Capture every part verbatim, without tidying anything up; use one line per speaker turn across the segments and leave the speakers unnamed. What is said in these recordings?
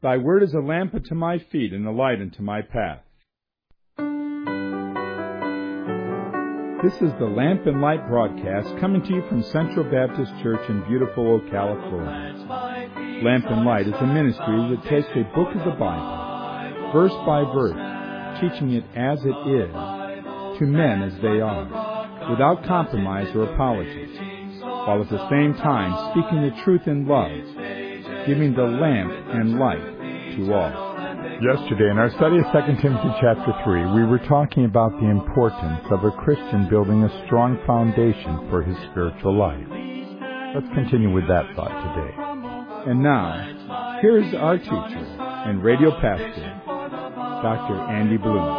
Thy word is a lamp unto my feet and a light unto my path. This is the Lamp and Light broadcast coming to you from Central Baptist Church in beautiful Ocala, Florida. Lamp and Light is a ministry that takes a book of the Bible, verse by verse, teaching it as it is, to men as they are, without compromise or apologies, while at the same time speaking the truth in love, giving the lamp and light to all. Yesterday, in our study of Second Timothy chapter three, we were talking about the importance of a Christian building a strong foundation for his spiritual life. Let's continue with that thought today. And now, here is our teacher and radio pastor, Doctor Andy Bloom.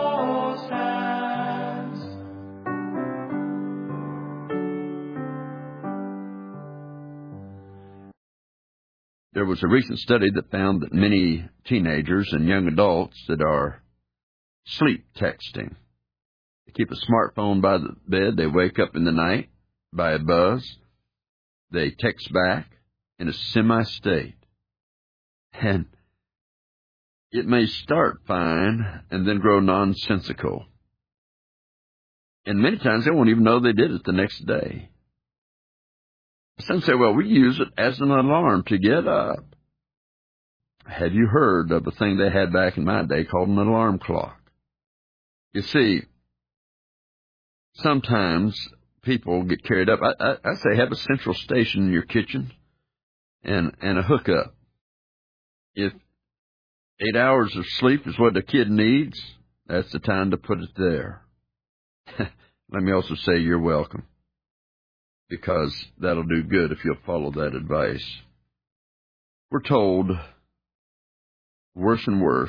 There was a recent study that found that many teenagers and young adults that are sleep texting. They keep a smartphone by the bed. They wake up in the night by a buzz. They text back in a semi-state. And it may start fine and then grow nonsensical. And many times they won't even know they did it the next day. Some say, well, we use it as an alarm to get up. Have you heard of a thing they had back in my day called an alarm clock? You see, sometimes people get carried up. I, I, I say have a central station in your kitchen and, and a hookup. If eight hours of sleep is what a kid needs, that's the time to put it there. Let me also say you're welcome, because that'll do good if you'll follow that advice. We're told worse and worse,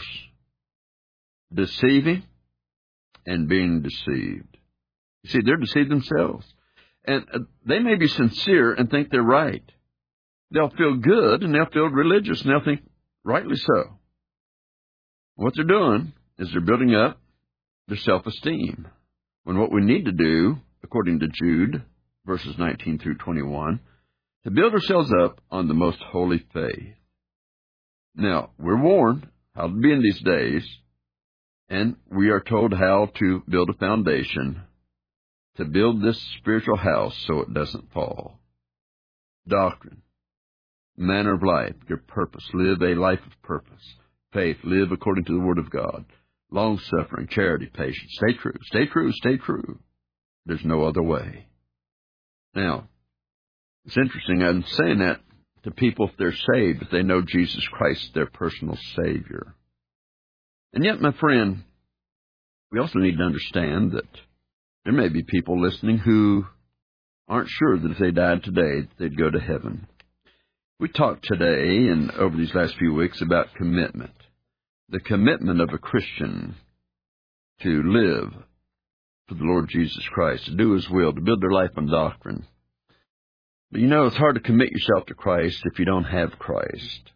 deceiving and being deceived. You see, they're deceived themselves. And they may be sincere and think they're right. They'll feel good and they'll feel religious and they'll think rightly so. What they're doing is they're building up their self-esteem, when what we need to do, according to Jude, verses nineteen through twenty-one, to build ourselves up on the most holy faith. Now, we're warned how to be in these days, and we are told how to build a foundation, to build this spiritual house so it doesn't fall. Doctrine, manner of life, your purpose, live a life of purpose. Faith, live according to the Word of God. Long-suffering, charity, patience. Stay true, stay true, stay true. There's no other way. Now, it's interesting, I'm saying that to people if they're saved, if they know Jesus Christ, their personal Savior. And yet, my friend, we also need to understand that there may be people listening who aren't sure that if they died today, they'd go to heaven. We talked today and over these last few weeks about commitment. The commitment of a Christian to live for the Lord Jesus Christ, to do His will, to build their life on doctrine. But you know, it's hard to commit yourself to Christ if you don't have Christ.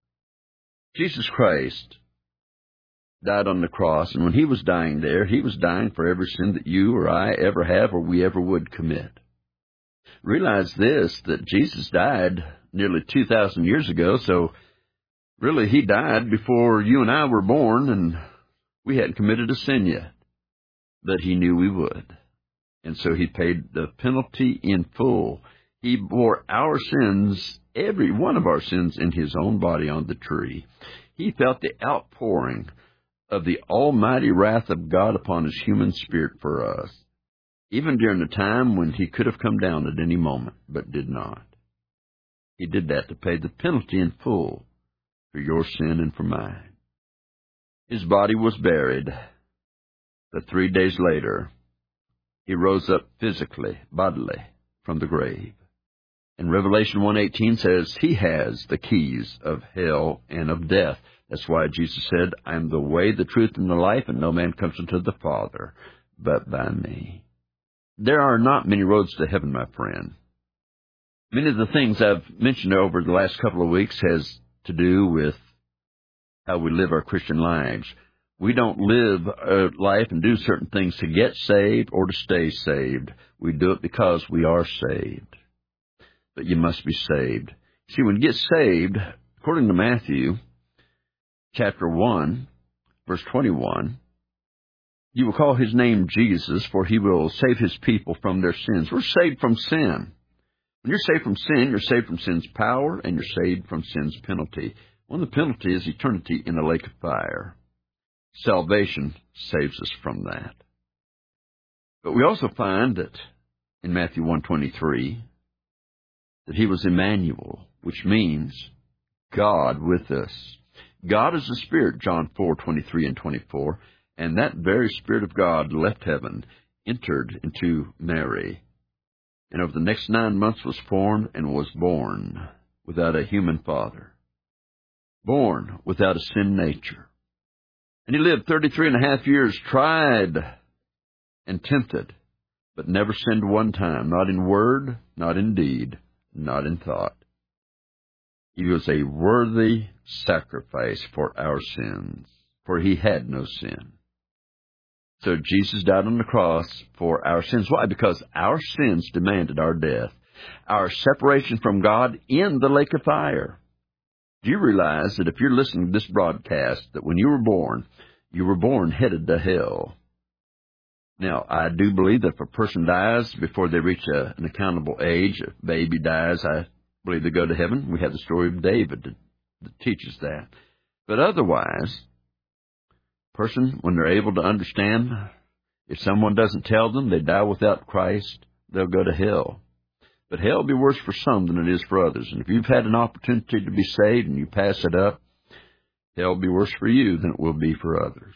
Jesus Christ died on the cross, and when He was dying there, He was dying for every sin that you or I ever have or we ever would commit. Realize this, that Jesus died nearly two thousand years ago, so really He died before you and I were born, and we hadn't committed a sin yet. But He knew we would. And so He paid the penalty in full. He bore our sins, every one of our sins, in His own body on the tree. He felt the outpouring of the almighty wrath of God upon His human spirit for us, even during the time when He could have come down at any moment, but did not. He did that to pay the penalty in full for your sin and for mine. His body was buried. But three days later, He rose up physically, bodily, from the grave. And Revelation one eighteen says He has the keys of hell and of death. That's why Jesus said, I am the way, the truth, and the life, and no man comes unto the Father but by me. There are not many roads to heaven, my friend. Many of the things I've mentioned over the last couple of weeks has to do with how we live our Christian lives. We don't live a life and do certain things to get saved or to stay saved. We do it because we are saved. But you must be saved. See, when you get saved, according to Matthew, chapter one, verse twenty-one, you will call his name Jesus, for he will save his people from their sins. We're saved from sin. When you're saved from sin, you're saved from sin's power, and you're saved from sin's penalty. One of the penalties is eternity in the lake of fire. Salvation saves us from that. But we also find that in Matthew one twenty-three, that he was Emmanuel, which means God with us. God is the Spirit, John four twenty-three and twenty-four, and that very Spirit of God left heaven, entered into Mary, and over the next nine months was formed and was born without a human father, born without a sin nature. And he lived thirty-three and a half years, tried and tempted, but never sinned one time, not in word, not in deed, not in thought. He was a worthy sacrifice for our sins, for he had no sin. So Jesus died on the cross for our sins. Why? Because our sins demanded our death, our separation from God in the lake of fire. Do you realize that if you're listening to this broadcast, that when you were born, you were born headed to hell? Now, I do believe that if a person dies before they reach a, an accountable age, if a baby dies, I believe they go to heaven. We have the story of David that, that teaches that. But otherwise, a person, when they're able to understand, if someone doesn't tell them they die without Christ, they'll go to hell. But hell will be worse for some than it is for others. And if you've had an opportunity to be saved and you pass it up, hell will be worse for you than it will be for others.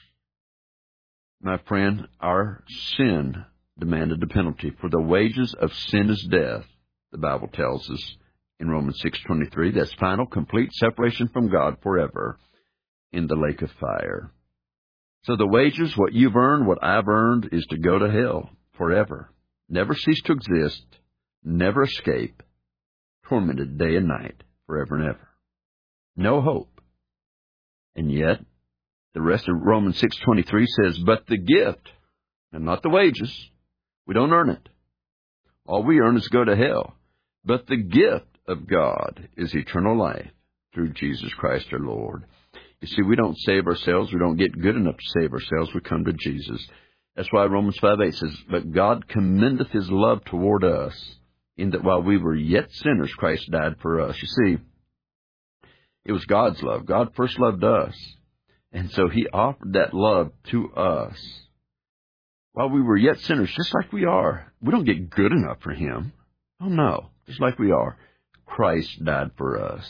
My friend, our sin demanded the penalty. For the wages of sin is death, the Bible tells us in Romans six twenty-three. That's final, complete separation from God forever in the lake of fire. So the wages, what you've earned, what I've earned, is to go to hell forever. Never cease to exist, never escape, tormented day and night, forever and ever. No hope. And yet, the rest of Romans six twenty-three says, but the gift, and not the wages, we don't earn it. All we earn is go to hell. But the gift of God is eternal life through Jesus Christ our Lord. You see, we don't save ourselves. We don't get good enough to save ourselves. We come to Jesus. That's why Romans five eight says, but God commendeth his love toward us, in that while we were yet sinners, Christ died for us. You see, it was God's love. God first loved us. And so he offered that love to us while we were yet sinners, just like we are. We don't get good enough for him. Oh, no. Just like we are. Christ died for us.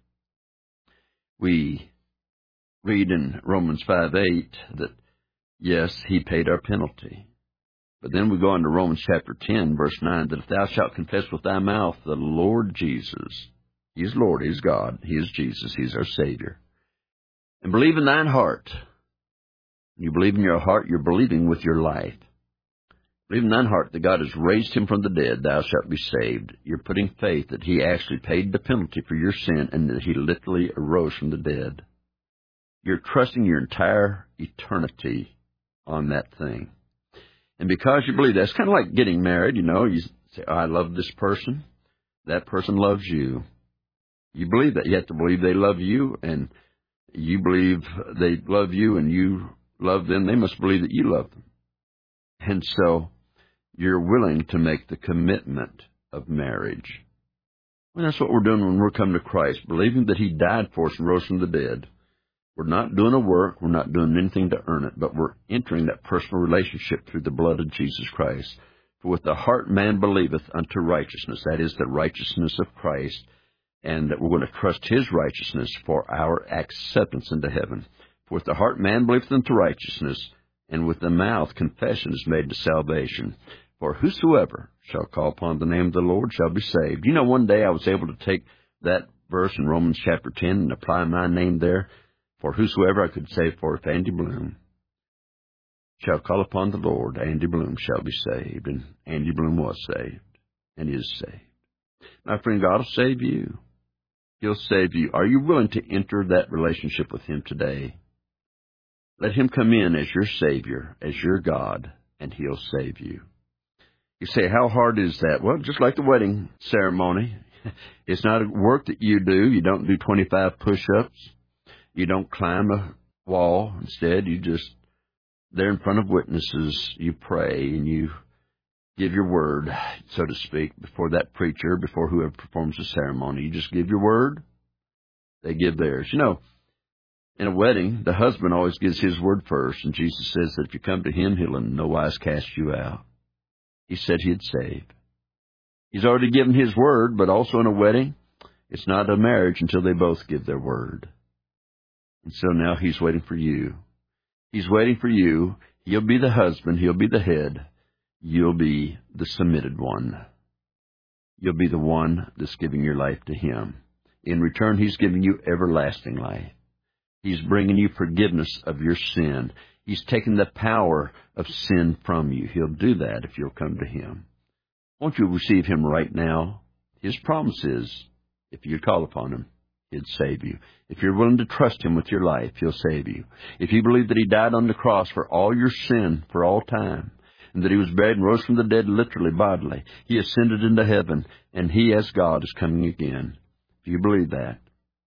We read in Romans five eight that, yes, he paid our penalty. But then we go into Romans chapter ten, verse nine, that if thou shalt confess with thy mouth the Lord Jesus, he is Lord, he is God, he is Jesus, he is our Savior, and believe in thine heart. When you believe in your heart, you're believing with your life. Believe in thine heart that God has raised him from the dead, thou shalt be saved. You're putting faith that he actually paid the penalty for your sin and that he literally arose from the dead. You're trusting your entire eternity on that thing. And because you believe that, it's kind of like getting married, you know. You say, oh, I love this person. That person loves you. You believe that. You have to believe they love you, and you believe they love you and you love them. They must believe that you love them. And so you're willing to make the commitment of marriage. And that's what we're doing when we're coming to Christ, believing that he died for us and rose from the dead. We're not doing a work. We're not doing anything to earn it, but we're entering that personal relationship through the blood of Jesus Christ. For with the heart man believeth unto righteousness, that is the righteousness of Christ, and that we're going to trust his righteousness for our acceptance into heaven. For with the heart man believeth unto righteousness, and with the mouth confession is made to salvation. For whosoever shall call upon the name of the Lord shall be saved. You know, one day I was able to take that verse in Romans chapter ten and apply my name there. For whosoever, I could say, for if Andy Bloom shall call upon the Lord, Andy Bloom shall be saved. And Andy Bloom was saved and is saved. My friend, God will save you. He'll save you. Are you willing to enter that relationship with him today? Let him come in as your Savior, as your God, and he'll save you. You say, how hard is that? Well, just like the wedding ceremony. It's not a work that you do. You don't do twenty-five push-ups. You don't climb a wall. Instead, you just, there in front of witnesses, you pray and you give your word, so to speak, before that preacher, before whoever performs the ceremony. You just give your word. They give theirs. You know, in a wedding, the husband always gives his word first, and Jesus says that if you come to him, he'll in no wise cast you out. He said he'd save. He's already given his word, but also in a wedding, it's not a marriage until they both give their word. And so now he's waiting for you. He's waiting for you. He'll be the husband. He'll be the head. You'll be the submitted one. You'll be the one that's giving your life to him. In return, he's giving you everlasting life. He's bringing you forgiveness of your sin. He's taking the power of sin from you. He'll do that if you'll come to him. Won't you receive him right now? His promise is, if you call upon him, he'd save you. If you're willing to trust him with your life, he'll save you. If you believe that he died on the cross for all your sin, for all time, and that he was buried and rose from the dead literally, bodily, he ascended into heaven, and he as God is coming again. If you believe that,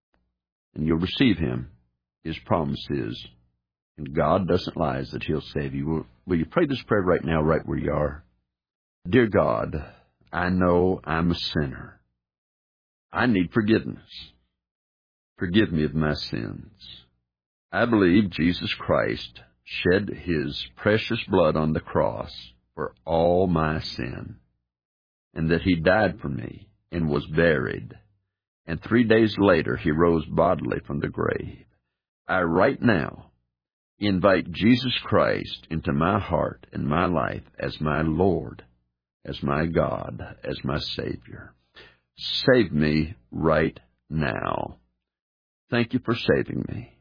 and you'll receive him, his promise is, and God doesn't lie, that he'll save you. Will, will you pray this prayer right now, right where you are? Dear God, I know I'm a sinner. I need forgiveness. Forgive me of my sins. I believe Jesus Christ shed his precious blood on the cross for all my sin, and that he died for me and was buried, and three days later he rose bodily from the grave. I right now invite Jesus Christ into my heart and my life as my Lord, as my God, as my Savior. Save me right now. Thank you for saving me.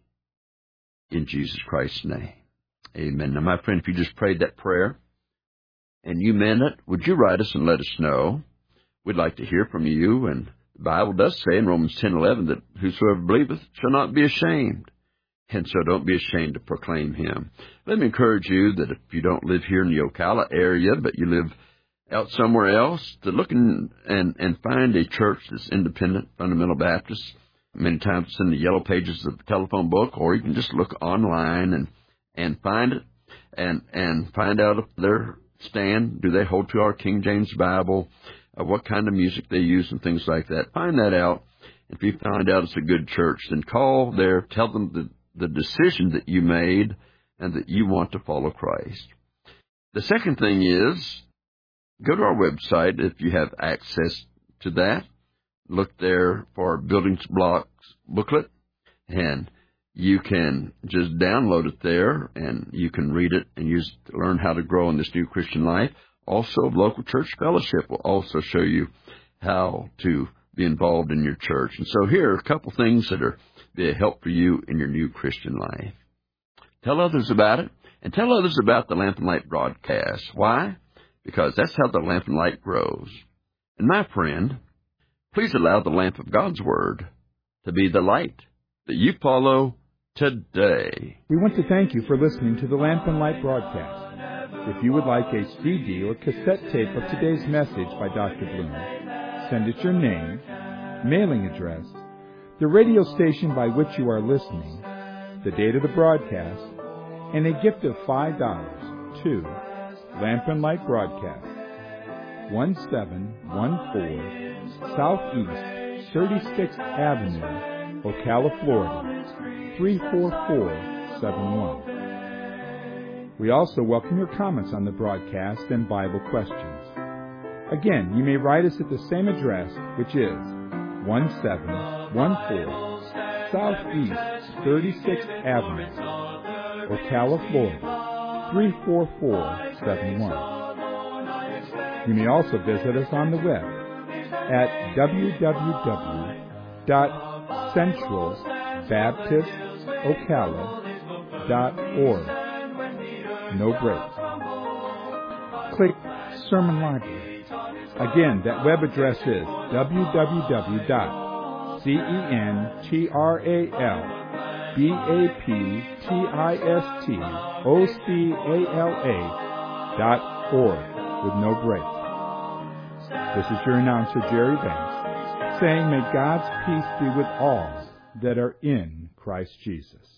In Jesus Christ's name, amen. Now, my friend, if you just prayed that prayer and you meant it, would you write us and let us know? We'd like to hear from you. And the Bible does say in Romans ten eleven that whosoever believeth shall not be ashamed. And so don't be ashamed to proclaim him. Let me encourage you that if you don't live here in the Ocala area, but you live out somewhere else, to look in, and, and find a church that's independent, fundamental Baptist. Many times it's in the yellow pages of the telephone book, or you can just look online and, and find it and, and find out if their stand, do they hold to our King James Bible, uh, what kind of music they use and things like that. Find that out. If you find out it's a good church, then call there, tell them the, the decision that you made and that you want to follow Christ. The second thing is, go to our website if you have access to that. Look there for our Building Blocks booklet, and you can just download it there, and you can read it and use it to learn how to grow in this new Christian life. Also, Local Church Fellowship will also show you how to be involved in your church. And so here are a couple things that are be a help for you in your new Christian life. Tell others about it, and tell others about the Lamp and Light broadcast. Why? Because that's how the lamp and light grows. And my friend, please allow the lamp of God's Word to be the light that you follow today.
We want to thank you for listening to the Lamp and Light broadcast. If you would like a C D or cassette tape of today's message by Doctor Bloom, send us your name, mailing address, the radio station by which you are listening, the date of the broadcast, and a gift of five dollars to Lamp and Light Broadcast, one seven one four Southeast thirty-sixth Avenue, Ocala, Florida, three four four seven one. We also welcome your comments on the broadcast and Bible questions. Again, you may write us at the same address, which is one seven one four Southeast thirty-sixth Avenue, Ocala, Florida, three four four seven one. You may also visit us on the web at w w w dot central baptist ocala dot org. No breaks. Click Sermon Library. Again, that web address is w w w dot central baptist ocala dot org with no breaks. This is your announcer, Jerry Banks, saying, may God's peace be with all that are in Christ. Christ Jesus.